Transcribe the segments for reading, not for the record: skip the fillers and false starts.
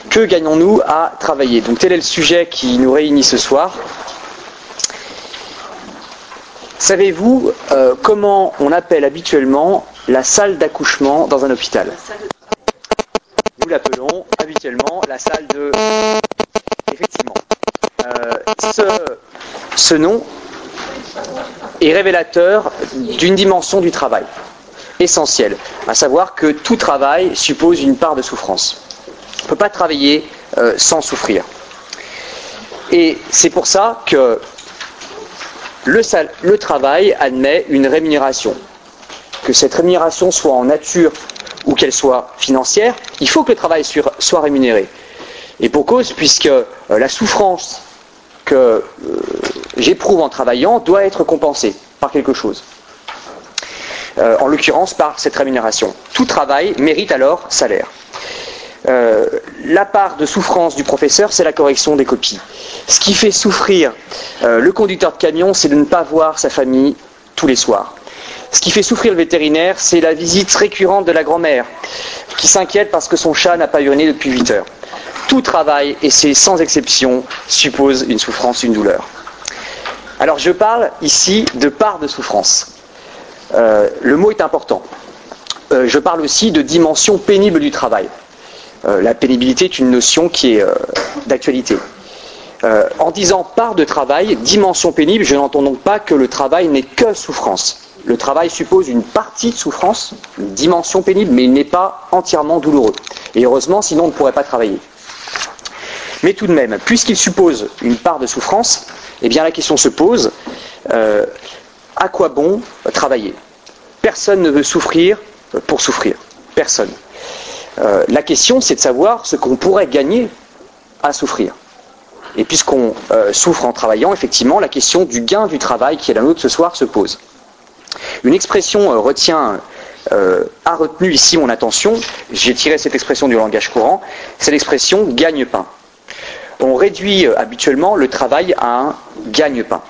Que gagnons-nous à travailler? Donc tel est le sujet qui nous réunit ce soir. Savez-vous comment on appelle habituellement la salle d'accouchement dans un hôpital? Nous l'appelons habituellement la salle de... Effectivement. Ce nom est révélateur d'une dimension du travail essentielle, à savoir que tout travail suppose une part de souffrance. On ne peut pas travailler sans souffrir. Et c'est pour ça que le travail admet une rémunération. Que cette rémunération soit en nature ou qu'elle soit financière, il faut que le travail soit rémunéré. Et pour cause, puisque la souffrance que j'éprouve en travaillant doit être compensée par quelque chose. En l'occurrence par cette rémunération. Tout travail mérite alors salaire. La part de souffrance du professeur, c'est la correction des copies. Ce qui fait souffrir le conducteur de camion, c'est de ne pas voir sa famille tous les soirs. Ce qui fait souffrir le vétérinaire, c'est la visite récurrente de la grand-mère, qui s'inquiète parce que son chat n'a pas urné depuis 8 heures. Tout travail, et c'est sans exception, suppose une souffrance, une douleur. Alors je parle ici de part de souffrance. Le mot est important. Je parle aussi de dimension pénible du travail. La pénibilité est une notion qui est d'actualité. En disant part de travail, dimension pénible, je n'entends donc pas que le travail n'est que souffrance. Le travail suppose une partie de souffrance, une dimension pénible, mais il n'est pas entièrement douloureux. Et heureusement, sinon on ne pourrait pas travailler. Mais tout de même, puisqu'il suppose une part de souffrance, eh bien la question se pose, à quoi bon travailler? Personne ne veut souffrir pour souffrir. Personne. La question, c'est de savoir ce qu'on pourrait gagner à souffrir. Et puisqu'on souffre en travaillant, effectivement, la question du gain du travail, qui est la nôtre ce soir, se pose. Une expression a retenu ici mon attention, j'ai tiré cette expression du langage courant, c'est l'expression gagne-pain. On réduit habituellement le travail à un gagne-pain.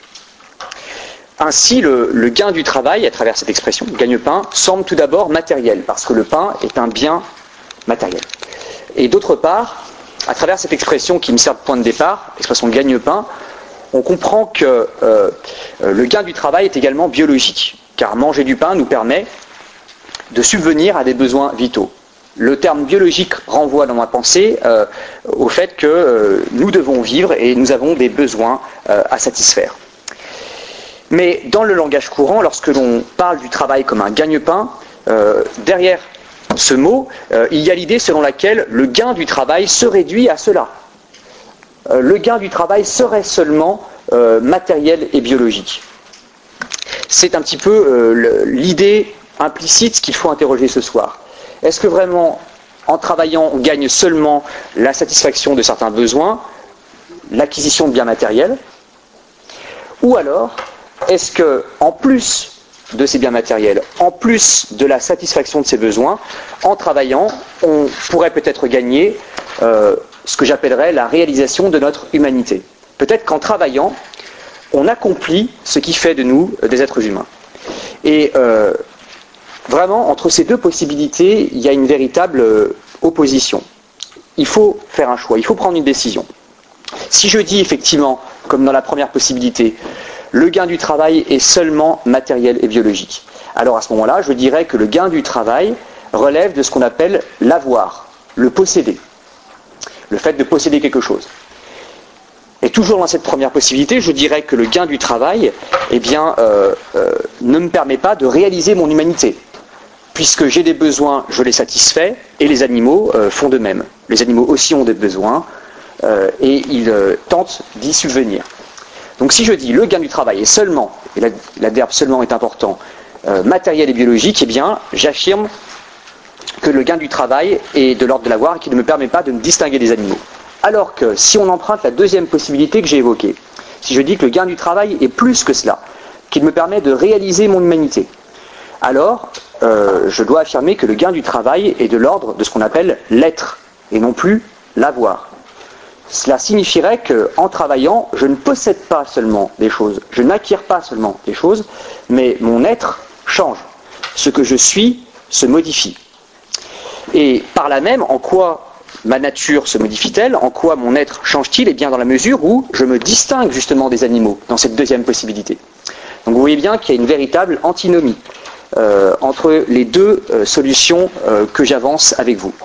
Ainsi, le gain du travail, à travers cette expression, gagne-pain, semble tout d'abord matériel, parce que le pain est un bien matériel. Et d'autre part, à travers cette expression qui me sert de point de départ, l'expression gagne-pain, on comprend que le gain du travail est également biologique, car manger du pain nous permet de subvenir à des besoins vitaux. Le terme biologique renvoie dans ma pensée au fait que nous devons vivre et nous avons des besoins à satisfaire. Mais dans le langage courant, lorsque l'on parle du travail comme un gagne-pain, derrière ce mot, il y a l'idée selon laquelle le gain du travail se réduit à cela. Le gain du travail serait seulement matériel et biologique. C'est un petit peu l'idée implicite qu'il faut interroger ce soir. Est-ce que vraiment, en travaillant, on gagne seulement la satisfaction de certains besoins, l'acquisition de biens matériels, ou alors, est-ce que, en plus de ces biens matériels, en plus de la satisfaction de ces besoins, en travaillant, on pourrait peut-être gagner ce que j'appellerais la réalisation de notre humanité. Peut-être qu'en travaillant, on accomplit ce qui fait de nous des êtres humains. Et vraiment, entre ces deux possibilités, il y a une véritable opposition. Il faut faire un choix, il faut prendre une décision. Si je dis effectivement, comme dans la première possibilité, le gain du travail est seulement matériel et biologique, alors à ce moment-là, je dirais que le gain du travail relève de ce qu'on appelle l'avoir, le posséder, le fait de posséder quelque chose. Et toujours dans cette première possibilité, je dirais que le gain du travail, ne me permet pas de réaliser mon humanité. Puisque j'ai des besoins, je les satisfais, et les animaux font de même. Les animaux aussi ont des besoins, et ils tentent d'y subvenir. Donc si je dis le gain du travail est seulement, et l'adverbe seulement est important, matériel et biologique, eh bien j'affirme que le gain du travail est de l'ordre de l'avoir et qui ne me permet pas de me distinguer des animaux. Alors que si on emprunte la deuxième possibilité que j'ai évoquée, si je dis que le gain du travail est plus que cela, qu'il me permet de réaliser mon humanité, alors je dois affirmer que le gain du travail est de l'ordre de ce qu'on appelle l'être, et non plus l'avoir. Cela signifierait qu'en travaillant, je ne possède pas seulement des choses, je n'acquiers pas seulement des choses, mais mon être change. Ce que je suis se modifie. Et par là même, en quoi ma nature se modifie-t-elle? En quoi mon être change-t-il? Eh bien dans la mesure où je me distingue justement des animaux, dans cette deuxième possibilité. Donc vous voyez bien qu'il y a une véritable antinomie entre les deux solutions que j'avance avec vous.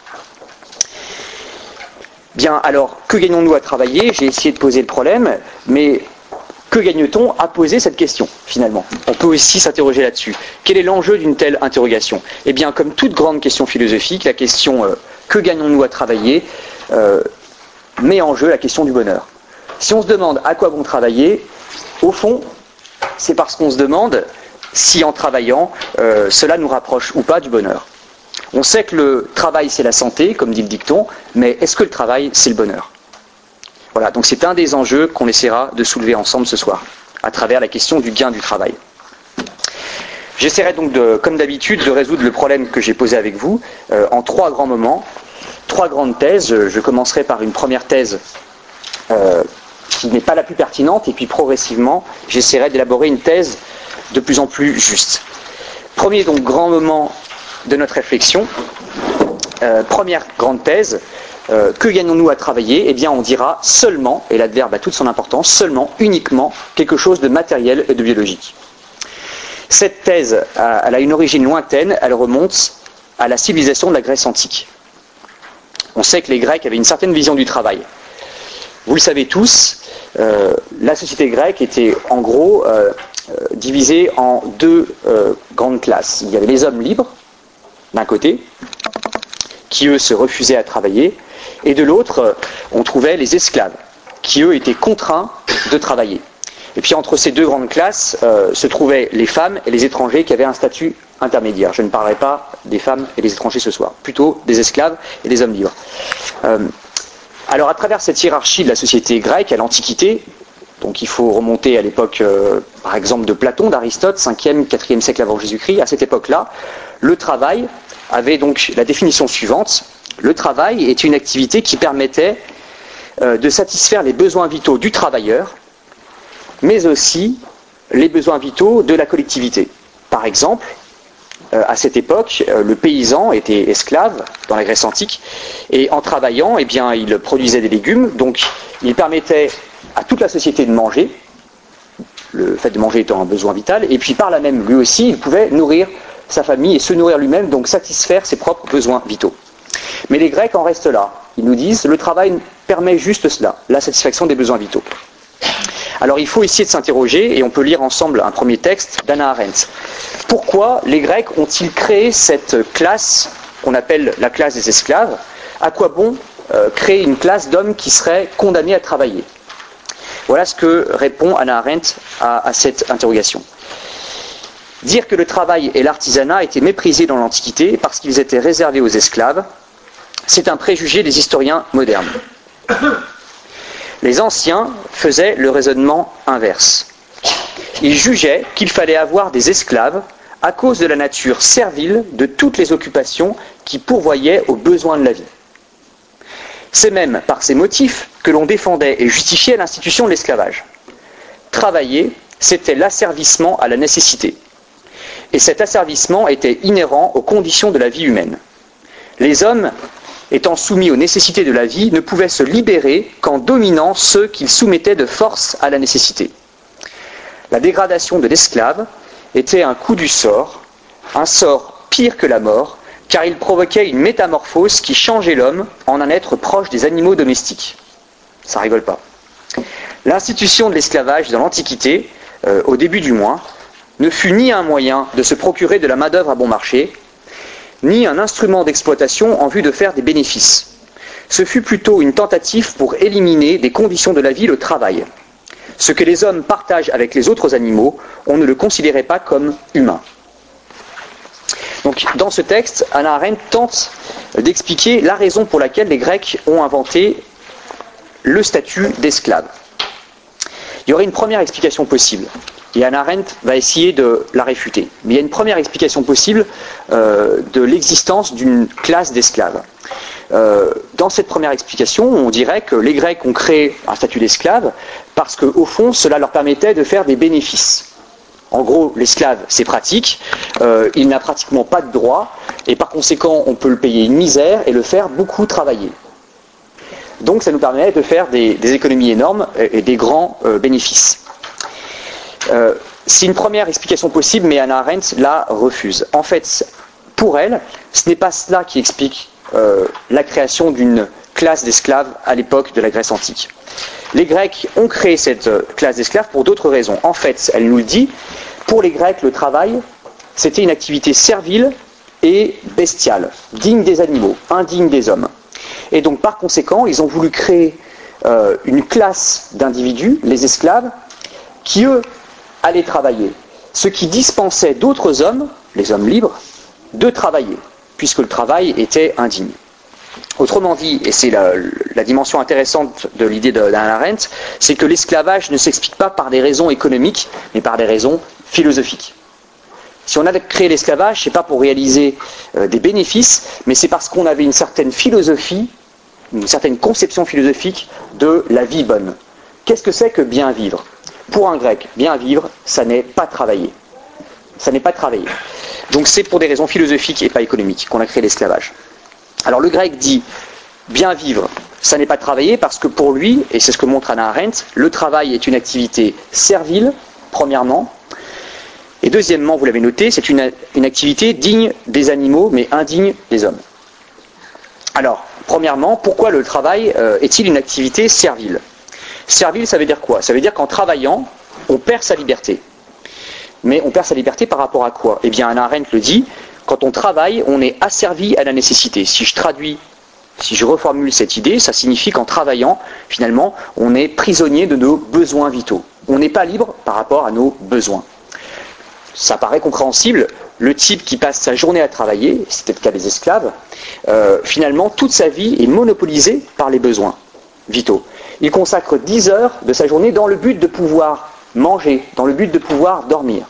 Bien, alors, que gagnons-nous à travailler? J'ai essayé de poser le problème, mais que gagne-t-on à poser cette question, finalement? On peut aussi s'interroger là-dessus. Quel est l'enjeu d'une telle interrogation? Eh bien, comme toute grande question philosophique, la question que gagnons-nous à travailler met en jeu la question du bonheur. Si on se demande à quoi bon travailler, au fond, c'est parce qu'on se demande si en travaillant, cela nous rapproche ou pas du bonheur. On sait que le travail c'est la santé, comme dit le dicton, mais est-ce que le travail c'est le bonheur? Voilà, donc c'est un des enjeux qu'on essaiera de soulever ensemble ce soir, à travers la question du gain du travail. J'essaierai donc, comme d'habitude, de résoudre le problème que j'ai posé avec vous en trois grands moments, trois grandes thèses. Je commencerai par une première thèse qui n'est pas la plus pertinente, et puis progressivement, j'essaierai d'élaborer une thèse de plus en plus juste. Premier donc grand moment de notre réflexion, première grande thèse, que gagnons-nous à travailler? Eh bien on dira seulement, et l'adverbe a toute son importance, seulement, uniquement, quelque chose de matériel et de biologique. Cette thèse, elle a une origine lointaine, elle remonte à la civilisation de la Grèce antique. On sait que les Grecs avaient une certaine vision du travail. Vous le savez tous, la société grecque était en gros divisée en deux grandes classes. Il y avait les hommes libres, d'un côté, qui eux se refusaient à travailler, et de l'autre, on trouvait les esclaves, qui eux étaient contraints de travailler. Et puis entre ces deux grandes classes se trouvaient les femmes et les étrangers qui avaient un statut intermédiaire. Je ne parlerai pas des femmes et des étrangers ce soir, plutôt des esclaves et des hommes libres. Alors à travers cette hiérarchie de la société grecque à l'Antiquité, donc il faut remonter à l'époque par exemple de Platon, d'Aristote, 5e, 4e siècle avant Jésus-Christ, à cette époque-là, le travail avait donc la définition suivante: le travail est une activité qui permettait de satisfaire les besoins vitaux du travailleur, mais aussi les besoins vitaux de la collectivité. Par exemple, à cette époque, le paysan était esclave dans la Grèce antique, et en travaillant, eh bien, il produisait des légumes, donc il permettait à toute la société de manger, le fait de manger étant un besoin vital, et puis par là même, lui aussi, il pouvait nourrir sa famille et se nourrir lui-même, donc satisfaire ses propres besoins vitaux. Mais les Grecs en restent là. Ils nous disent, le travail permet juste cela, la satisfaction des besoins vitaux. Alors il faut essayer de s'interroger, et on peut lire ensemble un premier texte d'Hannah Arendt. Pourquoi les Grecs ont-ils créé cette classe qu'on appelle la classe des esclaves? À quoi bon créer une classe d'hommes qui seraient condamnés à travailler? Voilà ce que répond Hannah Arendt à cette interrogation. Dire que le travail et l'artisanat étaient méprisés dans l'Antiquité parce qu'ils étaient réservés aux esclaves, c'est un préjugé des historiens modernes. Les anciens faisaient le raisonnement inverse. Ils jugeaient qu'il fallait avoir des esclaves à cause de la nature servile de toutes les occupations qui pourvoyaient aux besoins de la vie. C'est même par ces motifs que l'on défendait et justifiait l'institution de l'esclavage. Travailler, c'était l'asservissement à la nécessité. Et cet asservissement était inhérent aux conditions de la vie humaine. Les hommes, étant soumis aux nécessités de la vie, ne pouvaient se libérer qu'en dominant ceux qu'ils soumettaient de force à la nécessité. La dégradation de l'esclave était un coup du sort, un sort pire que la mort, car il provoquait une métamorphose qui changeait l'homme en un être proche des animaux domestiques. Ça rigole pas. L'institution de l'esclavage dans l'Antiquité, au début du moins, ne fut ni un moyen de se procurer de la main-d'œuvre à bon marché, ni un instrument d'exploitation en vue de faire des bénéfices. Ce fut plutôt une tentative pour éliminer des conditions de la vie le travail. Ce que les hommes partagent avec les autres animaux, on ne le considérait pas comme humain. Donc, dans ce texte, Hannah Arendt tente d'expliquer la raison pour laquelle les Grecs ont inventé le statut d'esclave. Il y aurait une première explication possible, et Hannah Arendt va essayer de la réfuter. Mais il y a une première explication possible de l'existence d'une classe d'esclaves. Dans cette première explication, on dirait que les Grecs ont créé un statut d'esclave parce qu'au fond, cela leur permettait de faire des bénéfices. En gros, l'esclave, c'est pratique, il n'a pratiquement pas de droits, et par conséquent on peut le payer une misère et le faire beaucoup travailler. Donc ça nous permet de faire des économies énormes et des grands bénéfices. C'est une première explication possible, mais Hannah Arendt la refuse. En fait, pour elle, ce n'est pas cela qui explique la création d'une classe d'esclaves à l'époque de la Grèce antique. Les Grecs ont créé cette classe d'esclaves pour d'autres raisons. En fait, elle nous le dit, pour les Grecs, le travail, c'était une activité servile et bestiale, digne des animaux, indigne des hommes. Et donc, par conséquent, ils ont voulu créer une classe d'individus, les esclaves, qui, eux, allaient travailler. Ce qui dispensait d'autres hommes, les hommes libres, de travailler, puisque le travail était indigne. Autrement dit, et c'est la dimension intéressante de l'idée d'Hannah Arendt, c'est que l'esclavage ne s'explique pas par des raisons économiques, mais par des raisons philosophiques. Si on a créé l'esclavage, ce n'est pas pour réaliser des bénéfices, mais c'est parce qu'on avait une certaine philosophie, une certaine conception philosophique de la vie bonne. Qu'est-ce que c'est que bien vivre ? Pour un grec, bien vivre, ça n'est pas travailler. Ça n'est pas travailler. Donc c'est pour des raisons philosophiques et pas économiques qu'on a créé l'esclavage. Alors le grec dit, bien vivre, ça n'est pas travailler parce que pour lui, et c'est ce que montre Hannah Arendt, le travail est une activité servile, premièrement, et deuxièmement, vous l'avez noté, c'est une activité digne des animaux, mais indigne des hommes. Alors, premièrement, pourquoi le travail est-il une activité servile ? Servile, ça veut dire quoi ? Ça veut dire qu'en travaillant, on perd sa liberté. Mais on perd sa liberté par rapport à quoi ? Eh bien, Hannah Arendt le dit, quand on travaille, on est asservi à la nécessité. Si je reformule cette idée, ça signifie qu'en travaillant, finalement, on est prisonnier de nos besoins vitaux. On n'est pas libre par rapport à nos besoins. Ça paraît compréhensible, le type qui passe sa journée à travailler, c'était le cas des esclaves, finalement, toute sa vie est monopolisée par les besoins vitaux. Il consacre 10 heures de sa journée dans le but de pouvoir manger, dans le but de pouvoir dormir.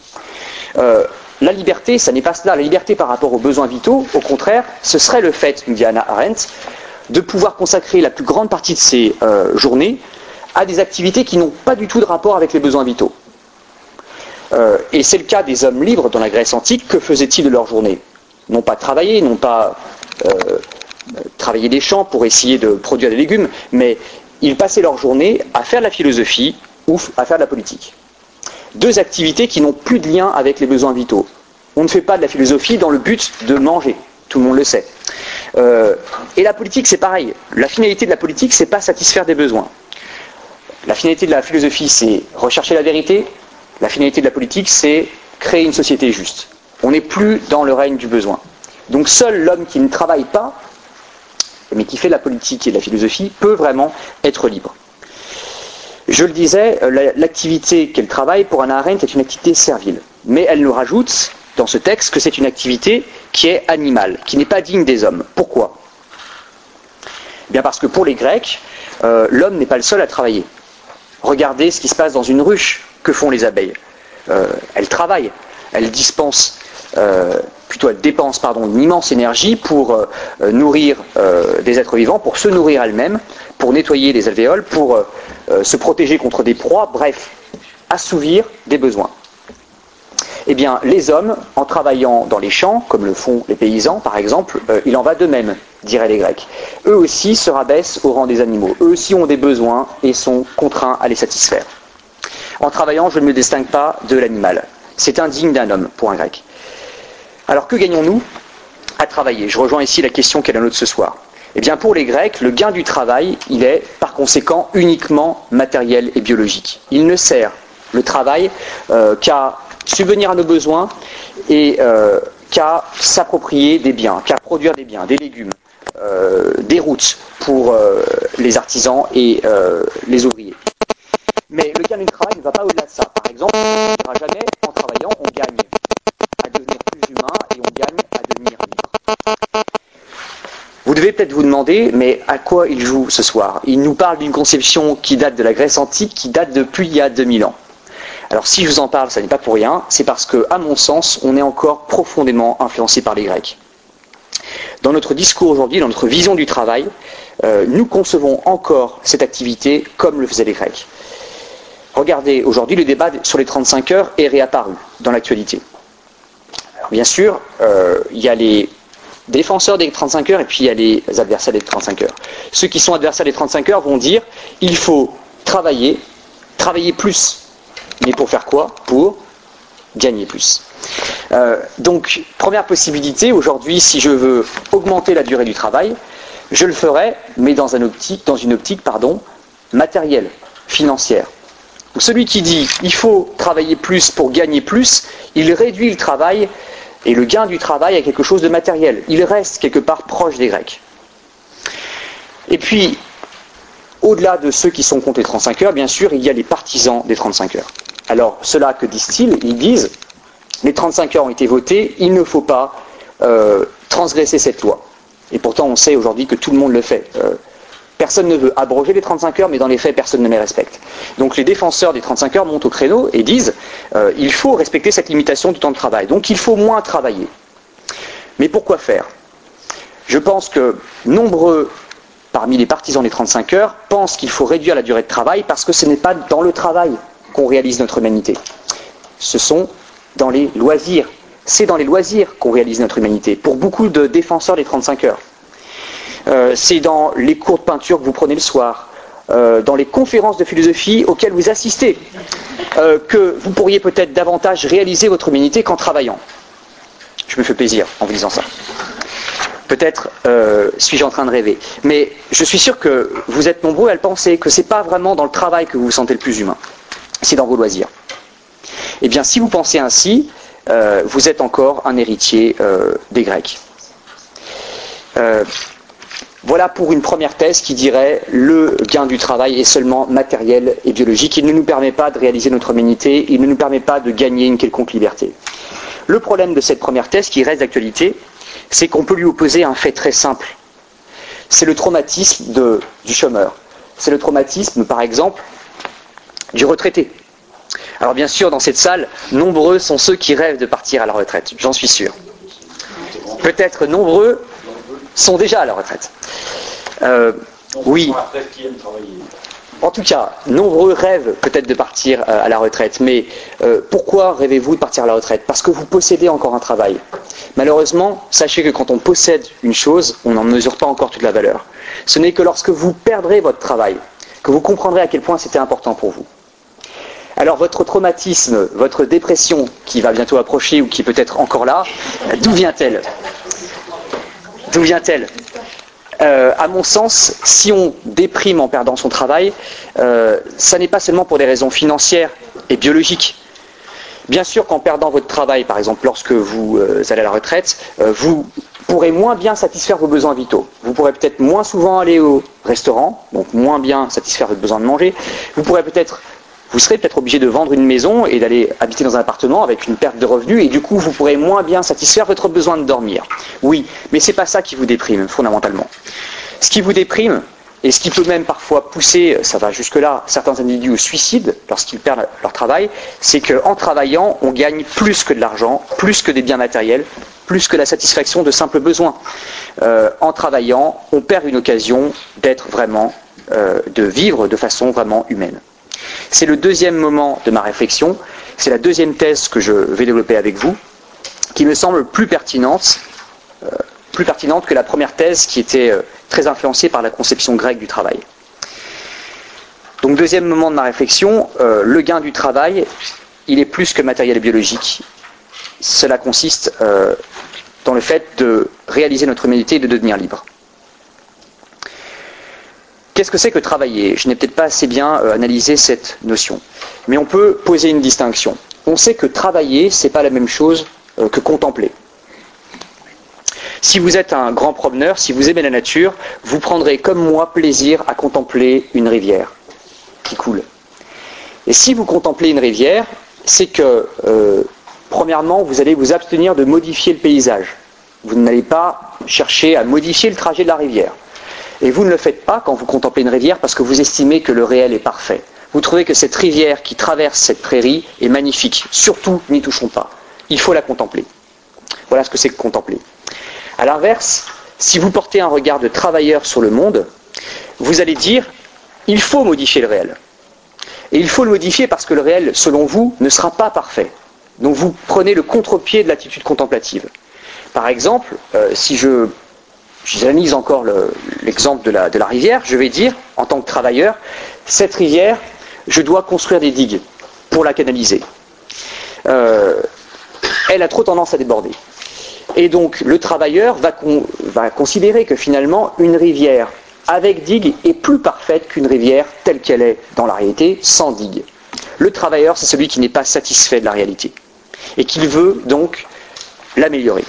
La liberté, ça n'est pas cela. La liberté par rapport aux besoins vitaux, au contraire, ce serait le fait, nous dit Hannah Arendt, de pouvoir consacrer la plus grande partie de ses journées à des activités qui n'ont pas du tout de rapport avec les besoins vitaux. Et c'est le cas des hommes libres dans la Grèce antique. Que faisaient-ils de leur journée ? Non pas travailler, non pas travailler des champs pour essayer de produire des légumes, mais ils passaient leur journée à faire de la philosophie ou à faire de la politique. Deux activités qui n'ont plus de lien avec les besoins vitaux. On ne fait pas de la philosophie dans le but de manger, tout le monde le sait. Et la politique, c'est pareil. La finalité de la politique, c'est pas satisfaire des besoins. La finalité de la philosophie, c'est rechercher la vérité. La finalité de la politique, c'est créer une société juste. On n'est plus dans le règne du besoin. Donc seul l'homme qui ne travaille pas, mais qui fait de la politique et de la philosophie, peut vraiment être libre. Je le disais, l'activité qu'elle travaille pour Hannah Arendt est une activité servile. Mais elle nous rajoute dans ce texte que c'est une activité qui est animale, qui n'est pas digne des hommes. Pourquoi ? Eh bien parce que pour les Grecs, l'homme n'est pas le seul à travailler. Regardez ce qui se passe dans une ruche. Que font les abeilles ? Elles travaillent, elles dépensent une immense énergie pour nourrir des êtres vivants, pour se nourrir elles-mêmes, pour nettoyer les alvéoles, pour se protéger contre des proies, bref, assouvir des besoins. Eh bien, les hommes, en travaillant dans les champs, comme le font les paysans par exemple, il en va de même, diraient les Grecs. Eux aussi se rabaissent au rang des animaux, eux aussi ont des besoins et sont contraints à les satisfaire. En travaillant, je ne me distingue pas de l'animal. C'est indigne d'un homme, pour un grec. Alors que gagnons-nous à travailler ? Je rejoins ici la question qui est la nôtre ce soir. Eh bien, pour les Grecs, le gain du travail, il est, par conséquent, uniquement matériel et biologique. Il ne sert, le travail, qu'à subvenir à nos besoins et qu'à s'approprier des biens, qu'à produire des biens, des légumes, des routes pour les artisans et les ouvriers. Mais le gain du travail ne va pas au-delà de ça. Par exemple, on ne dira jamais, en travaillant, on gagne à devenir plus humain et on gagne à devenir libre. Vous devez peut-être vous demander, mais à quoi il joue ce soir ? Il nous parle d'une conception qui date de la Grèce antique, qui date depuis il y a 2000 ans. Alors si je vous en parle, ça n'est pas pour rien, c'est parce que, à mon sens, on est encore profondément influencé par les Grecs. Dans notre discours aujourd'hui, dans notre vision du travail, nous concevons encore cette activité comme le faisaient les Grecs. Regardez, aujourd'hui, le débat sur les 35 heures est réapparu dans l'actualité. bien sûr, il y a les défenseurs des 35 heures et puis il y a les adversaires des 35 heures. Ceux qui sont adversaires des 35 heures vont dire il faut travailler plus. Mais pour faire quoi? Pour gagner plus. Donc, première possibilité, aujourd'hui, si je veux augmenter la durée du travail, je le ferai, mais dans une optique matérielle, financière. Donc, celui qui dit il faut travailler plus pour gagner plus, il réduit le travail et le gain du travail à quelque chose de matériel. Il reste quelque part proche des Grecs. Et puis, au-delà de ceux qui sont contre les 35 heures, bien sûr, il y a les partisans des 35 heures. Alors, cela, que disent-ils? Ils disent, les 35 heures ont été votées, il ne faut pas transgresser cette loi. Et pourtant, on sait aujourd'hui que tout le monde le fait. Personne ne veut abroger les 35 heures, mais dans les faits, personne ne les respecte. Donc les défenseurs des 35 heures montent au créneau et disent il faut respecter cette limitation du temps de travail. Donc il faut moins travailler. Mais pourquoi faire? Je pense que nombreux parmi les partisans des 35 heures pensent qu'il faut réduire la durée de travail parce que ce n'est pas dans le travail qu'on réalise notre humanité. Ce sont dans les loisirs. C'est dans les loisirs qu'on réalise notre humanité. Pour beaucoup de défenseurs des 35 heures. C'est dans les cours de peinture que vous prenez le soir, dans les conférences de philosophie auxquelles vous assistez, que vous pourriez peut-être davantage réaliser votre humanité qu'en travaillant. Je me fais plaisir en vous disant ça. Peut-être suis-je en train de rêver. Mais je suis sûr que vous êtes nombreux à le penser, que ce n'est pas vraiment dans le travail que vous vous sentez le plus humain. C'est dans vos loisirs. Eh bien, si vous pensez ainsi, vous êtes encore un héritier des Grecs. Voilà pour une première thèse qui dirait le gain du travail est seulement matériel et biologique. Il ne nous permet pas de réaliser notre humanité, il ne nous permet pas de gagner une quelconque liberté. Le problème de cette première thèse, qui reste d'actualité, c'est qu'on peut lui opposer un fait très simple. C'est le traumatisme du chômeur. C'est le traumatisme, par exemple, du retraité. Alors bien sûr, dans cette salle, nombreux sont ceux qui rêvent de partir à la retraite, j'en suis sûr. Peut-être nombreux sont déjà à la retraite. Oui. En tout cas, nombreux rêvent peut-être de partir à la retraite. Mais pourquoi rêvez-vous de partir à la retraite? Parce que vous possédez encore un travail. Malheureusement, sachez que quand on possède une chose, on n'en mesure pas encore toute la valeur. Ce n'est que lorsque vous perdrez votre travail que vous comprendrez à quel point c'était important pour vous. Alors votre traumatisme, votre dépression qui va bientôt approcher ou qui peut être encore là, d'où vient-elle? D'où vient-elle? À mon sens, si on déprime en perdant son travail, ça n'est pas seulement pour des raisons financières et biologiques. Bien sûr qu'en perdant votre travail, par exemple lorsque vous allez à la retraite, vous pourrez moins bien satisfaire vos besoins vitaux. Vous pourrez peut-être moins souvent aller au restaurant, donc moins bien satisfaire votre besoin de manger. Vous serez peut-être obligé de vendre une maison et d'aller habiter dans un appartement avec une perte de revenus et du coup vous pourrez moins bien satisfaire votre besoin de dormir. Oui, mais c'est pas ça qui vous déprime fondamentalement. Ce qui vous déprime et ce qui peut même parfois pousser, ça va jusque-là, certains individus au suicide lorsqu'ils perdent leur travail, c'est qu'en travaillant on gagne plus que de l'argent, plus que des biens matériels, plus que la satisfaction de simples besoins. En travaillant, on perd une occasion d'être vraiment, de vivre de façon vraiment humaine. C'est le deuxième moment de ma réflexion, c'est la deuxième thèse que je vais développer avec vous, qui me semble plus pertinente que la première thèse qui était très influencée par la conception grecque du travail. Donc deuxième moment de ma réflexion, le gain du travail, il est plus que matériel et biologique. Cela consiste dans le fait de réaliser notre humanité et de devenir libre. Qu'est-ce que c'est que travailler? Je n'ai peut-être pas assez bien analysé cette notion. Mais on peut poser une distinction. On sait que travailler, ce n'est pas la même chose que contempler. Si vous êtes un grand promeneur, si vous aimez la nature, vous prendrez comme moi plaisir à contempler une rivière qui coule. Et si vous contemplez une rivière, c'est que, premièrement, vous allez vous abstenir de modifier le paysage. Vous n'allez pas chercher à modifier le trajet de la rivière. Et vous ne le faites pas quand vous contemplez une rivière parce que vous estimez que le réel est parfait. Vous trouvez que cette rivière qui traverse cette prairie est magnifique. Surtout, n'y touchons pas. Il faut la contempler. Voilà ce que c'est que contempler. A l'inverse, si vous portez un regard de travailleur sur le monde, vous allez dire, il faut modifier le réel. Et il faut le modifier parce que le réel, selon vous, ne sera pas parfait. Donc vous prenez le contre-pied de l'attitude contemplative. Par exemple, si j'analyse encore l'exemple de la rivière, je vais dire, en tant que travailleur, cette rivière, je dois construire des digues pour la canaliser. Elle a trop tendance à déborder. Et donc le travailleur va considérer que finalement une rivière avec digue est plus parfaite qu'une rivière telle qu'elle est dans la réalité, sans digue. Le travailleur, c'est celui qui n'est pas satisfait de la réalité et qui veut donc l'améliorer.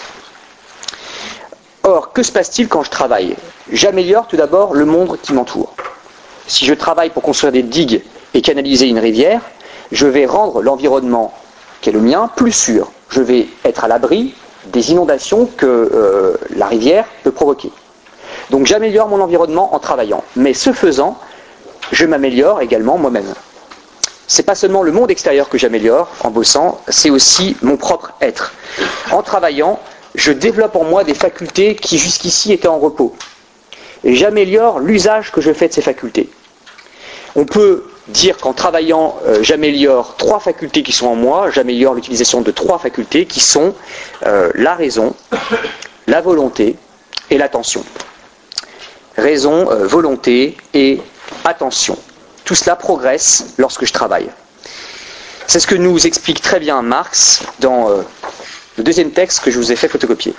Or, que se passe-t-il quand je travaille ? J'améliore tout d'abord le monde qui m'entoure. Si je travaille pour construire des digues et canaliser une rivière, je vais rendre l'environnement qui est le mien plus sûr. Je vais être à l'abri des inondations que la rivière peut provoquer. Donc j'améliore mon environnement en travaillant. Mais ce faisant, je m'améliore également moi-même. C'est pas seulement le monde extérieur que j'améliore en bossant, c'est aussi mon propre être. En travaillant, je développe en moi des facultés qui jusqu'ici étaient en repos. Et j'améliore l'usage que je fais de ces facultés. On peut dire qu'en travaillant, j'améliore 3 facultés qui sont en moi, j'améliore l'utilisation de 3 facultés qui sont la raison, la volonté et l'attention. Raison, volonté et attention. Tout cela progresse lorsque je travaille. C'est ce que nous explique très bien Marx dans le deuxième texte que je vous ai fait photocopier.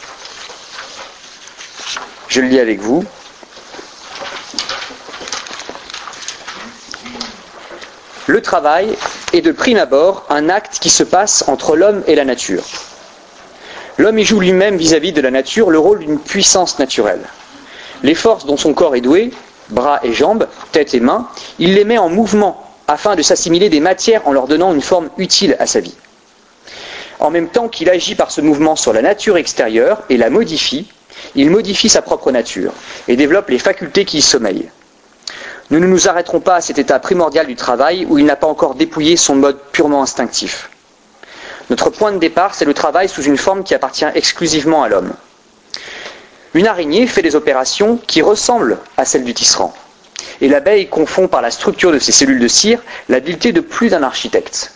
Je le lis avec vous. Le travail est de prime abord un acte qui se passe entre l'homme et la nature. L'homme y joue lui-même vis-à-vis de la nature le rôle d'une puissance naturelle. Les forces dont son corps est doué, bras et jambes, tête et mains, il les met en mouvement afin de s'assimiler des matières en leur donnant une forme utile à sa vie. En même temps qu'il agit par ce mouvement sur la nature extérieure et la modifie, il modifie sa propre nature et développe les facultés qui y sommeillent. Nous ne nous arrêterons pas à cet état primordial du travail où il n'a pas encore dépouillé son mode purement instinctif. Notre point de départ, c'est le travail sous une forme qui appartient exclusivement à l'homme. Une araignée fait des opérations qui ressemblent à celles du tisserand. Et l'abeille confond par la structure de ses cellules de cire l'habileté de plus d'un architecte.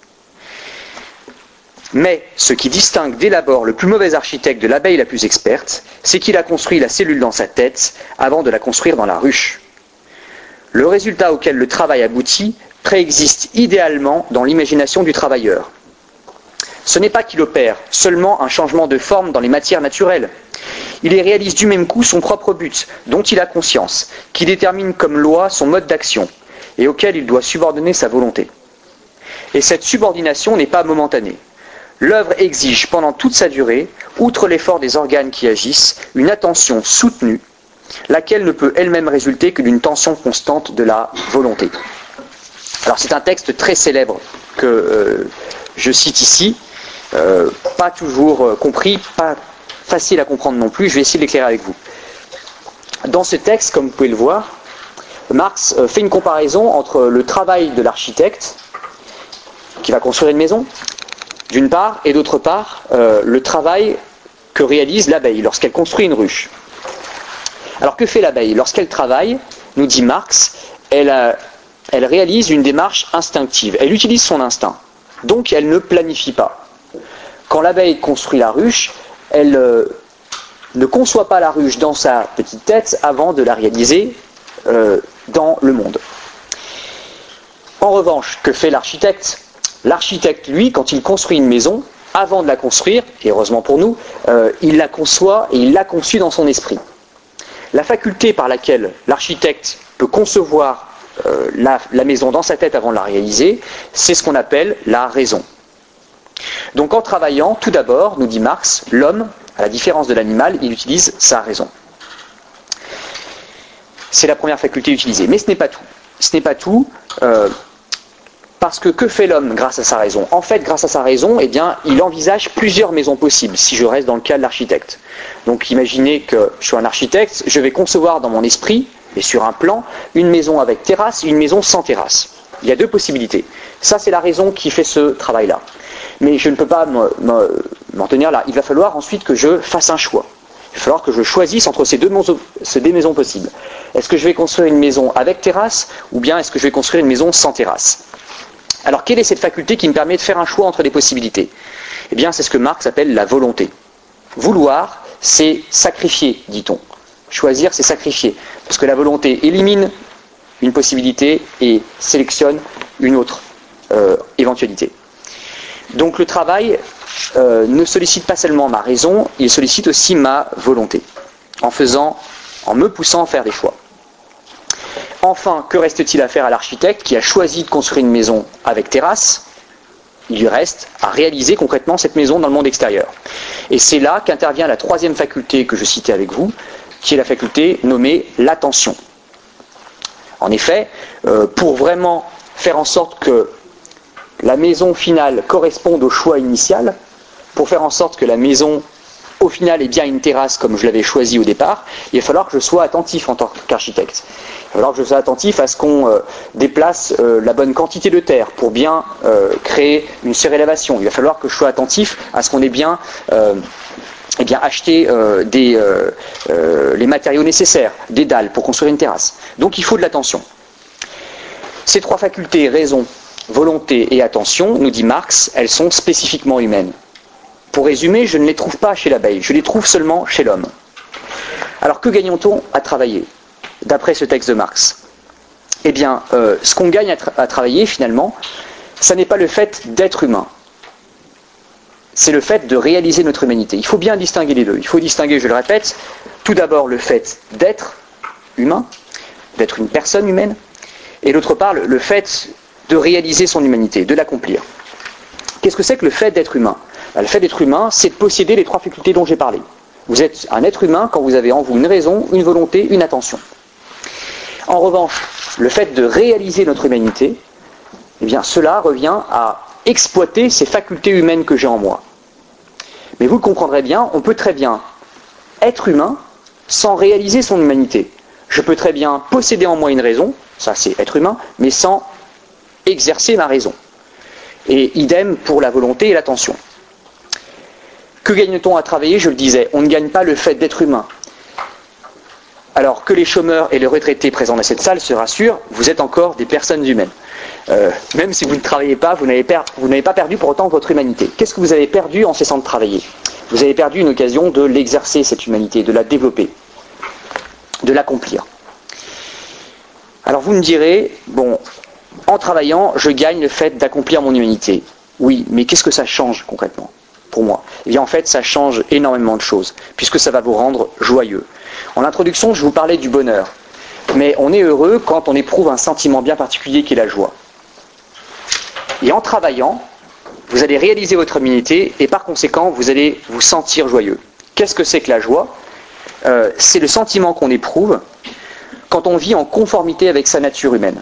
Mais ce qui distingue dès l'abord le plus mauvais architecte de l'abeille la plus experte, c'est qu'il a construit la cellule dans sa tête avant de la construire dans la ruche. Le résultat auquel le travail aboutit préexiste idéalement dans l'imagination du travailleur. Ce n'est pas qu'il opère seulement un changement de forme dans les matières naturelles. Il y réalise du même coup son propre but, dont il a conscience, qui détermine comme loi son mode d'action, et auquel il doit subordonner sa volonté. Et cette subordination n'est pas momentanée. L'œuvre exige pendant toute sa durée, outre l'effort des organes qui agissent, une attention soutenue, laquelle ne peut elle-même résulter que d'une tension constante de la volonté. Alors c'est un texte très célèbre que je cite ici, pas toujours compris, pas facile à comprendre non plus, je vais essayer de l'éclairer avec vous. Dans ce texte, comme vous pouvez le voir, Marx fait une comparaison entre le travail de l'architecte, qui va construire une maison, d'une part, et d'autre part, le travail que réalise l'abeille lorsqu'elle construit une ruche. Alors que fait l'abeille ? Lorsqu'elle travaille, nous dit Marx, elle réalise une démarche instinctive, elle utilise son instinct, donc elle ne planifie pas. Quand l'abeille construit la ruche, elle ne conçoit pas la ruche dans sa petite tête avant de la réaliser dans le monde. En revanche, que fait l'architecte ? L'architecte, lui, quand il construit une maison, avant de la construire, et heureusement pour nous, il la conçoit et il l'a conçue dans son esprit. La faculté par laquelle l'architecte peut concevoir la maison dans sa tête avant de la réaliser, c'est ce qu'on appelle la raison. Donc en travaillant, tout d'abord, nous dit Marx, l'homme, à la différence de l'animal, il utilise sa raison. C'est la première faculté utilisée. Mais ce n'est pas tout. Ce n'est pas tout, parce que fait l'homme grâce à sa raison ? En fait, grâce à sa raison, eh bien, il envisage plusieurs maisons possibles, si je reste dans le cas de l'architecte. Donc imaginez que je suis un architecte, je vais concevoir dans mon esprit, et sur un plan, une maison avec terrasse et une maison sans terrasse. Il y a 2 possibilités. Ça, c'est la raison qui fait ce travail-là. Mais je ne peux pas m'en tenir là. Il va falloir ensuite que je fasse un choix. Il va falloir que je choisisse entre ces deux maisons possibles. Est-ce que je vais construire une maison avec terrasse ou bien est-ce que je vais construire une maison sans terrasse ? Alors quelle est cette faculté qui me permet de faire un choix entre des possibilités? Eh bien c'est ce que Marx appelle la volonté. Vouloir, c'est sacrifier, dit-on. Choisir, c'est sacrifier. Parce que la volonté élimine une possibilité et sélectionne une autre éventualité. Donc le travail ne sollicite pas seulement ma raison, il sollicite aussi ma volonté, en me poussant à faire des choix. Enfin, que reste-t-il à faire à l'architecte qui a choisi de construire une maison avec terrasse? Il lui reste à réaliser concrètement cette maison dans le monde extérieur. Et c'est là qu'intervient la troisième faculté que je citais avec vous, qui est la faculté nommée l'attention. En effet, pour vraiment faire en sorte que la maison finale corresponde au choix initial, pour faire en sorte que la maison au final est bien une terrasse comme je l'avais choisi au départ, il va falloir que je sois attentif en tant qu'architecte. Il va falloir que je sois attentif à ce qu'on déplace la bonne quantité de terre pour bien créer une surélévation. Il va falloir que je sois attentif à ce qu'on ait bien acheté les matériaux nécessaires, des dalles pour construire une terrasse. Donc il faut de l'attention. Ces trois facultés, raison, volonté et attention, nous dit Marx, elles sont spécifiquement humaines. Pour résumer, je ne les trouve pas chez l'abeille, je les trouve seulement chez l'homme. Alors que gagnons-on à travailler, d'après ce texte de Marx? Eh bien, ce qu'on gagne à travailler finalement, ça n'est pas le fait d'être humain. C'est le fait de réaliser notre humanité. Il faut bien distinguer les deux. Il faut distinguer, je le répète, tout d'abord le fait d'être humain, d'être une personne humaine, et d'autre part le fait de réaliser son humanité, de l'accomplir. Qu'est-ce que c'est que le fait d'être humain? Le fait d'être humain, c'est de posséder les trois facultés dont j'ai parlé. Vous êtes un être humain quand vous avez en vous une raison, une volonté, une attention. En revanche, le fait de réaliser notre humanité, eh bien, cela revient à exploiter ces facultés humaines que j'ai en moi. Mais vous le comprendrez bien, on peut très bien être humain sans réaliser son humanité. Je peux très bien posséder en moi une raison, ça c'est être humain, mais sans exercer ma raison. Et idem pour la volonté et l'attention. Que gagne-t-on à travailler? Je le disais, on ne gagne pas le fait d'être humain. Alors que les chômeurs et les retraités présents dans cette salle se rassurent, vous êtes encore des personnes humaines. Même si vous ne travaillez pas, vous n'avez pas perdu pour autant votre humanité. Qu'est-ce que vous avez perdu en cessant de travailler? Vous avez perdu une occasion de l'exercer, cette humanité, de la développer, de l'accomplir. Alors vous me direz, bon, en travaillant, je gagne le fait d'accomplir mon humanité. Oui, mais qu'est-ce que ça change concrètement pour moi? Eh bien en fait, ça change énormément de choses, puisque ça va vous rendre joyeux. En introduction, je vous parlais du bonheur. Mais on est heureux quand on éprouve un sentiment bien particulier qui est la joie. Et en travaillant, vous allez réaliser votre humanité et par conséquent, vous allez vous sentir joyeux. Qu'est-ce que c'est que la joie? C'est le sentiment qu'on éprouve quand on vit en conformité avec sa nature humaine.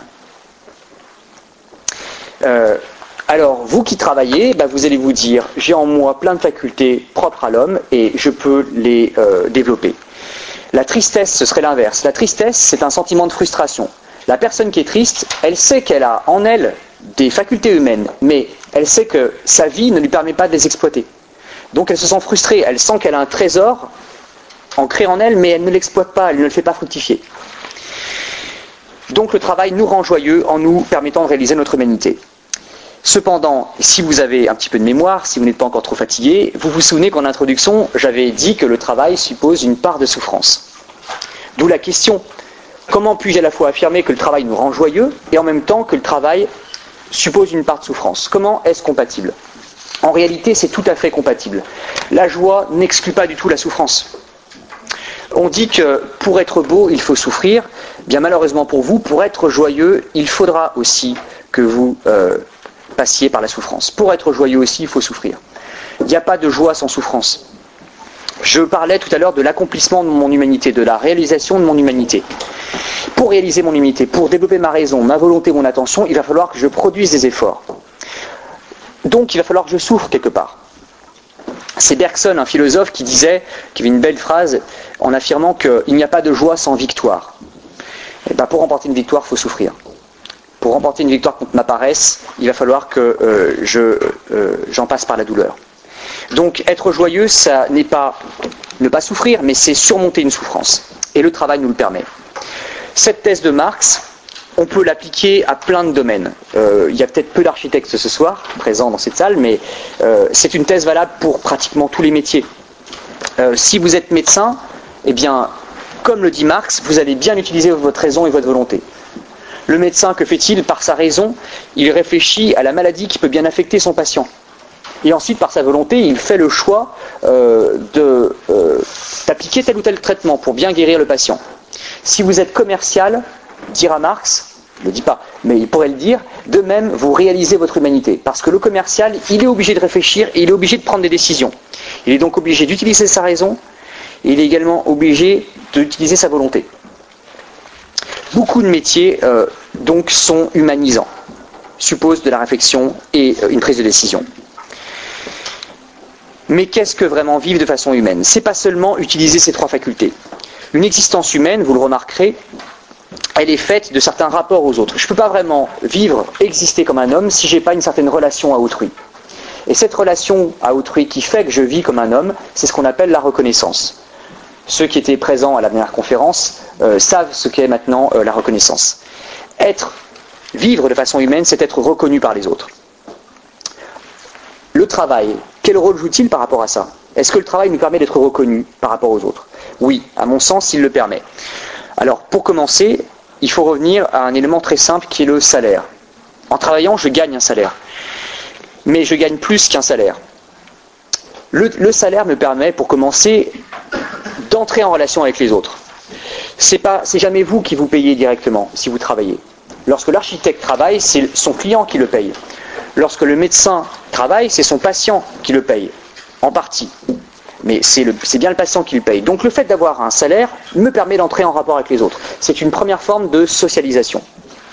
Alors, vous qui travaillez, vous allez vous dire, j'ai en moi plein de facultés propres à l'homme et je peux les développer. La tristesse, ce serait l'inverse. La tristesse, c'est un sentiment de frustration. La personne qui est triste, elle sait qu'elle a en elle des facultés humaines, mais elle sait que sa vie ne lui permet pas de les exploiter. Donc elle se sent frustrée, elle sent qu'elle a un trésor ancré en elle, mais elle ne l'exploite pas, elle ne le fait pas fructifier. Donc le travail nous rend joyeux en nous permettant de réaliser notre humanité. Cependant, si vous avez un petit peu de mémoire, si vous n'êtes pas encore trop fatigué, vous vous souvenez qu'en introduction, j'avais dit que le travail suppose une part de souffrance. D'où la question, comment puis-je à la fois affirmer que le travail nous rend joyeux et en même temps que le travail suppose une part de souffrance? Comment est-ce compatible? En réalité, c'est tout à fait compatible. La joie n'exclut pas du tout la souffrance. On dit que pour être beau, il faut souffrir. Bien malheureusement pour vous, pour être joyeux, il faudra aussi que vous passiez par la souffrance. Pour être joyeux aussi, il faut souffrir. Il n'y a pas de joie sans souffrance. Je parlais tout à l'heure de l'accomplissement de mon humanité, de la réalisation de mon humanité. Pour réaliser mon humanité, pour développer ma raison, ma volonté, mon attention, il va falloir que je produise des efforts. Donc il va falloir que je souffre quelque part. C'est Bergson, un philosophe, qui avait une belle phrase en affirmant qu'il n'y a pas de joie sans victoire. Et pour remporter une victoire, il faut souffrir. Pour remporter une victoire contre ma paresse, il va falloir que j'en passe par la douleur. Donc être joyeux, ça n'est pas ne pas souffrir, mais c'est surmonter une souffrance. Et le travail nous le permet. Cette thèse de Marx on peut l'appliquer à plein de domaines. Il y a peut-être peu d'architectes ce soir présents dans cette salle, mais c'est une thèse valable pour pratiquement tous les métiers. Si vous êtes médecin, eh bien, comme le dit Marx, vous allez bien utiliser votre raison et votre volonté. Le médecin, que fait-il? Par sa raison, il réfléchit à la maladie qui peut bien affecter son patient. Et ensuite, par sa volonté, il fait le choix d'appliquer tel ou tel traitement pour bien guérir le patient. Si vous êtes commercial, dira Marx, il ne le dit pas, mais il pourrait le dire, de même, vous réalisez votre humanité. Parce que le commercial, il est obligé de réfléchir et il est obligé de prendre des décisions. Il est donc obligé d'utiliser sa raison et il est également obligé d'utiliser sa volonté. Beaucoup de métiers, donc, sont humanisants, supposent de la réflexion et une prise de décision. Mais qu'est-ce que vraiment vivre de façon humaine? C'est pas seulement utiliser ces trois facultés. Une existence humaine, vous le remarquerez, elle est faite de certains rapports aux autres. Je ne peux pas vraiment vivre, exister comme un homme si je n'ai pas une certaine relation à autrui. Et cette relation à autrui qui fait que je vis comme un homme, c'est ce qu'on appelle la reconnaissance. Ceux qui étaient présents à la dernière conférence savent ce qu'est maintenant la reconnaissance. Vivre de façon humaine, c'est être reconnu par les autres. Le travail, quel rôle joue-t-il par rapport à ça? Est-ce que le travail nous permet d'être reconnus par rapport aux autres? Oui, à mon sens, il le permet. Alors, pour commencer, il faut revenir à un élément très simple qui est le salaire. En travaillant, je gagne un salaire. Mais je gagne plus qu'un salaire. Le salaire me permet, pour commencer, d'entrer en relation avec les autres. C'est jamais vous qui vous payez directement si vous travaillez. Lorsque l'architecte travaille, c'est son client qui le paye. Lorsque le médecin travaille, c'est son patient qui le paye, en partie. Mais c'est bien le patient qui le paye. Donc le fait d'avoir un salaire me permet d'entrer en rapport avec les autres. C'est une première forme de socialisation.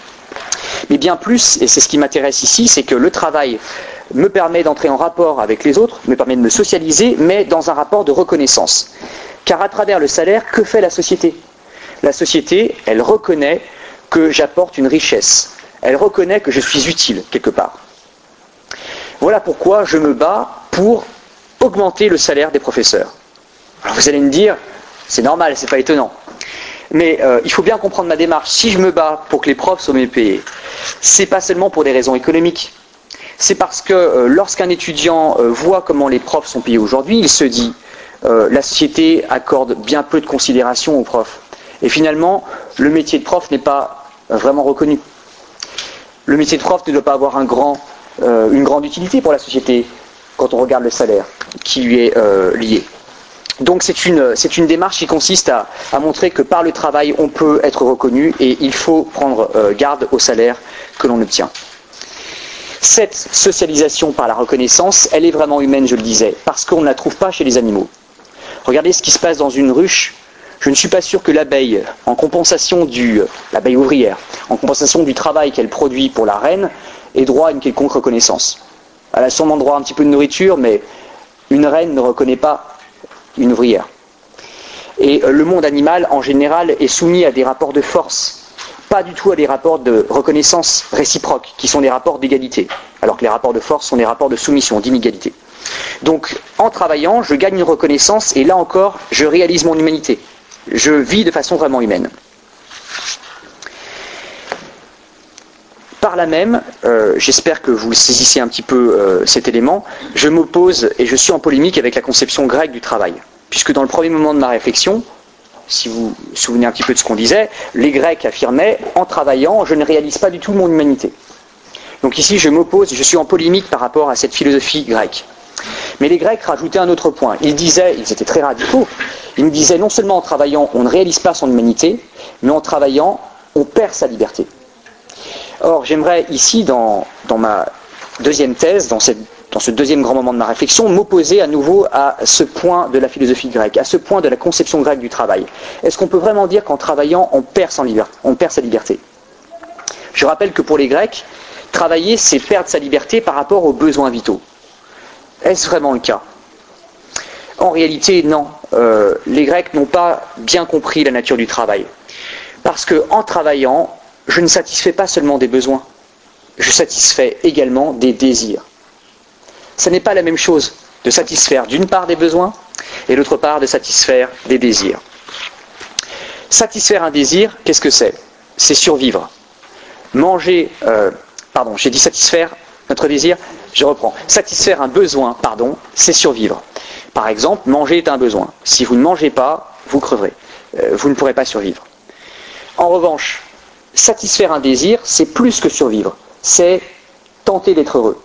Mais bien plus, et c'est ce qui m'intéresse ici, c'est que le travail me permet d'entrer en rapport avec les autres, me permet de me socialiser, mais dans un rapport de reconnaissance. Car à travers le salaire, que fait la société? La société, elle reconnaît que j'apporte une richesse. Elle reconnaît que je suis utile quelque part. Voilà pourquoi je me bats pour augmenter le salaire des professeurs. Alors vous allez me dire, c'est normal, c'est pas étonnant. Mais il faut bien comprendre ma démarche. Si je me bats pour que les profs soient mieux payés, c'est pas seulement pour des raisons économiques. C'est parce que lorsqu'un étudiant voit comment les profs sont payés aujourd'hui, il se dit la société accorde bien peu de considération aux profs. Et finalement, le métier de prof n'est pas vraiment reconnu. Le métier de prof ne doit pas avoir une grande utilité pour la société quand on regarde le salaire qui lui est lié. Donc c'est une démarche qui consiste à montrer que par le travail on peut être reconnu et il faut prendre garde au salaire que l'on obtient. Cette socialisation par la reconnaissance, elle est vraiment humaine, je le disais, parce qu'on ne la trouve pas chez les animaux. Regardez ce qui se passe dans une ruche. Je ne suis pas sûr que l'abeille, en compensation l'abeille ouvrière, en compensation du travail qu'elle produit pour la reine, ait droit à une quelconque reconnaissance. Elle a sûrement droit à un petit peu de nourriture, mais une reine ne reconnaît pas une ouvrière. Et le monde animal, en général, est soumis à des rapports de force, pas du tout à des rapports de reconnaissance réciproque, qui sont des rapports d'égalité, alors que les rapports de force sont des rapports de soumission, d'inégalité. Donc, en travaillant, je gagne une reconnaissance, et là encore, je réalise mon humanité. Je vis de façon vraiment humaine. Par là même, j'espère que vous saisissez un petit peu cet élément, je m'oppose et je suis en polémique avec la conception grecque du travail. Puisque dans le premier moment de ma réflexion, si vous vous souvenez un petit peu de ce qu'on disait, les Grecs affirmaient, en travaillant, je ne réalise pas du tout mon humanité. Donc ici, je m'oppose, je suis en polémique par rapport à cette philosophie grecque. Mais les Grecs rajoutaient un autre point. Ils étaient très radicaux, ils me disaient non seulement en travaillant, on ne réalise pas son humanité, mais en travaillant, on perd sa liberté. Or, j'aimerais ici, dans ma deuxième thèse, dans ce deuxième grand moment de ma réflexion, m'opposer à nouveau à ce point de la philosophie grecque, à ce point de la conception grecque du travail. Est-ce qu'on peut vraiment dire qu'en travaillant, on perd sa liberté? Je rappelle que pour les Grecs, travailler, c'est perdre sa liberté par rapport aux besoins vitaux. Est-ce vraiment le cas? En réalité, non. Les Grecs n'ont pas bien compris la nature du travail. Parce qu'en travaillant, je ne satisfais pas seulement des besoins, je satisfais également des désirs. Ce n'est pas la même chose de satisfaire d'une part des besoins et d'autre part de satisfaire des désirs. Satisfaire un désir, qu'est-ce que c'est? C'est survivre. J'ai dit satisfaire notre désir, je reprends. Satisfaire un besoin, c'est survivre. Par exemple, manger est un besoin. Si vous ne mangez pas, vous creverez. Vous ne pourrez pas survivre. En revanche, satisfaire un désir, c'est plus que survivre. C'est tenter d'être heureux.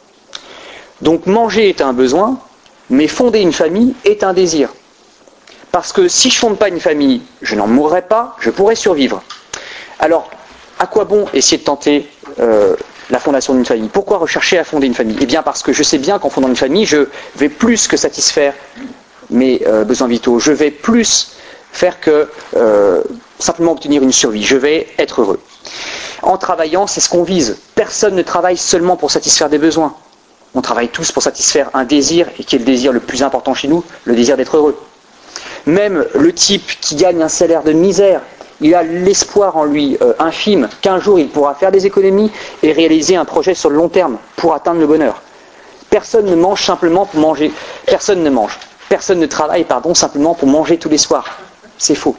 Donc manger est un besoin, mais fonder une famille est un désir. Parce que si je ne fonde pas une famille, je n'en mourrai pas, je pourrai survivre. Alors, à quoi bon essayer de tenter la fondation d'une famille? Pourquoi rechercher à fonder une famille? Eh bien parce que je sais bien qu'en fondant une famille, je vais plus que satisfaire mes besoins vitaux. Je vais plus faire que simplement obtenir une survie. Je vais être heureux. En travaillant, c'est ce qu'on vise. Personne ne travaille seulement pour satisfaire des besoins. On travaille tous pour satisfaire un désir, et qui est le désir le plus important chez nous, le désir d'être heureux. Même le type qui gagne un salaire de misère, il a l'espoir en lui infime qu'un jour il pourra faire des économies et réaliser un projet sur le long terme pour atteindre le bonheur. Personne ne mange simplement pour manger. Personne ne travaille simplement pour manger tous les soirs. C'est faux.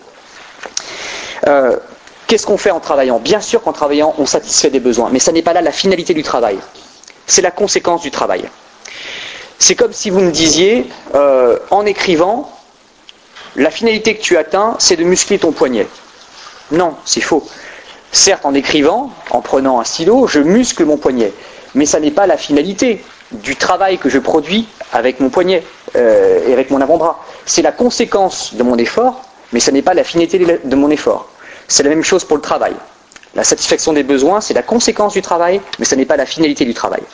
Qu'est-ce qu'on fait en travaillant? Bien sûr qu'en travaillant, on satisfait des besoins, mais ça n'est pas là la finalité du travail. C'est la conséquence du travail. C'est comme si vous me disiez, en écrivant, la finalité que tu atteins, c'est de muscler ton poignet. Non, c'est faux. Certes, en écrivant, en prenant un stylo, je muscle mon poignet. Mais ça n'est pas la finalité du travail que je produis avec mon poignet et avec mon avant-bras. C'est la conséquence de mon effort, mais ça n'est pas la finalité de mon effort. C'est la même chose pour le travail. La satisfaction des besoins, c'est la conséquence du travail, mais ça n'est pas la finalité du travail.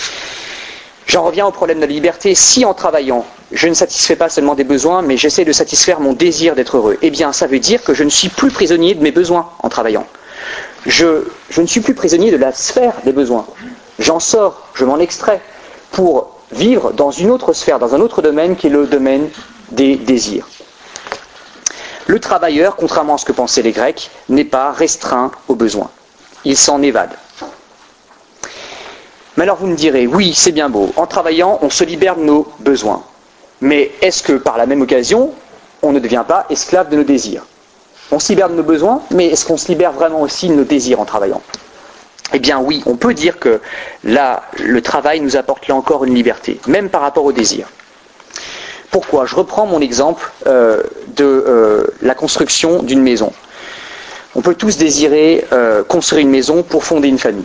J'en reviens au problème de la liberté. Si en travaillant, je ne satisfais pas seulement des besoins, mais j'essaie de satisfaire mon désir d'être heureux, eh bien ça veut dire que je ne suis plus prisonnier de mes besoins en travaillant. Je ne suis plus prisonnier de la sphère des besoins. J'en sors, je m'en extrais pour vivre dans une autre sphère, dans un autre domaine qui est le domaine des désirs. Le travailleur, contrairement à ce que pensaient les Grecs, n'est pas restreint aux besoins. Il s'en évade. Mais alors vous me direz, oui, c'est bien beau, en travaillant, on se libère de nos besoins. Mais est-ce que par la même occasion, on ne devient pas esclave de nos désirs? On se libère de nos besoins, mais est-ce qu'on se libère vraiment aussi de nos désirs en travaillant? Eh bien oui, on peut dire que là, le travail nous apporte là encore une liberté, même par rapport aux désirs. Pourquoi? Je reprends mon exemple de la construction d'une maison. On peut tous désirer construire une maison pour fonder une famille.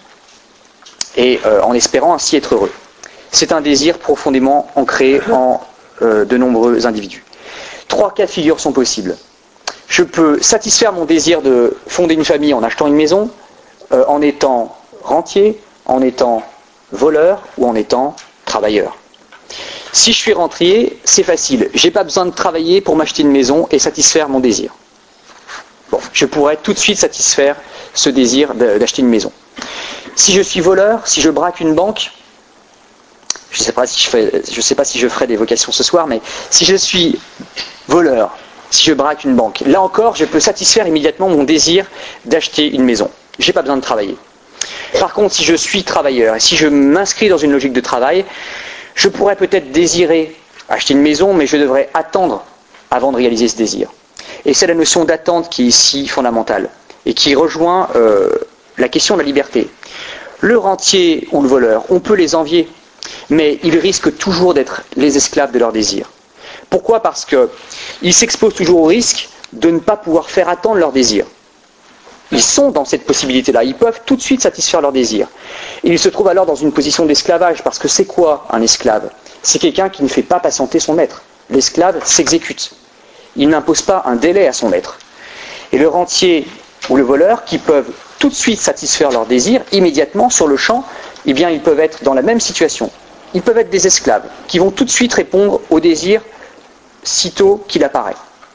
Et en espérant ainsi être heureux. C'est un désir profondément ancré en de nombreux individus. 3 cas de figure sont possibles. Je peux satisfaire mon désir de fonder une famille en achetant une maison, en étant rentier, en étant voleur ou en étant travailleur. Si je suis rentier, c'est facile. Je n'ai pas besoin de travailler pour m'acheter une maison et satisfaire mon désir. Bon, je pourrais tout de suite satisfaire ce désir d'acheter une maison. Si je suis voleur, si je braque une banque, je ne sais pas si je ferai des vocations ce soir, mais si je suis voleur, si je braque une banque, là encore, je peux satisfaire immédiatement mon désir d'acheter une maison. Je n'ai pas besoin de travailler. Par contre, si je suis travailleur et si je m'inscris dans une logique de travail, je pourrais peut-être désirer acheter une maison, mais je devrais attendre avant de réaliser ce désir. Et c'est la notion d'attente qui est ici fondamentale et qui rejoint la question de la liberté. Le rentier ou le voleur, on peut les envier, mais ils risquent toujours d'être les esclaves de leurs désirs. Pourquoi? Parce qu'ils s'exposent toujours au risque de ne pas pouvoir faire attendre leurs désirs. Ils sont dans cette possibilité-là, ils peuvent tout de suite satisfaire leurs désirs. Et ils se trouvent alors dans une position d'esclavage, parce que c'est quoi un esclave? C'est quelqu'un qui ne fait pas patienter son maître. L'esclave s'exécute. Il n'impose pas un délai à son maître. Et le rentier ou le voleur, qui peuvent tout de suite satisfaire leurs désirs, immédiatement, sur le champ, eh bien, ils peuvent être dans la même situation. Ils peuvent être des esclaves, qui vont tout de suite répondre au désir sitôt qu'il apparaît.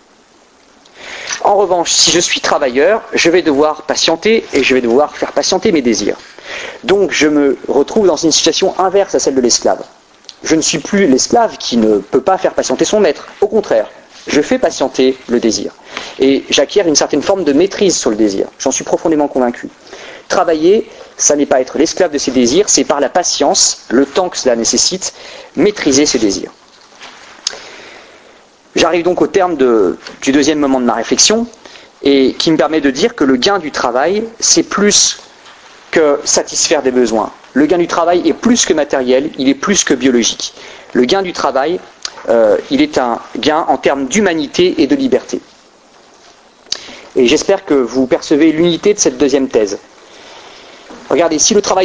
En revanche, si je suis travailleur, je vais devoir patienter et je vais devoir faire patienter mes désirs. Donc je me retrouve dans une situation inverse à celle de l'esclave. Je ne suis plus l'esclave qui ne peut pas faire patienter son maître. Au contraire, je fais patienter le désir. Et j'acquiers une certaine forme de maîtrise sur le désir. J'en suis profondément convaincu. Travailler, ça n'est pas être l'esclave de ses désirs, c'est par la patience, le temps que cela nécessite, maîtriser ses désirs. J'arrive donc au terme du deuxième moment de ma réflexion, et qui me permet de dire que le gain du travail, c'est plus que satisfaire des besoins. Le gain du travail est plus que matériel, il est plus que biologique. Le gain du travail, il est un gain en termes d'humanité et de liberté. Et j'espère que vous percevez l'unité de cette deuxième thèse. Regardez, si le travail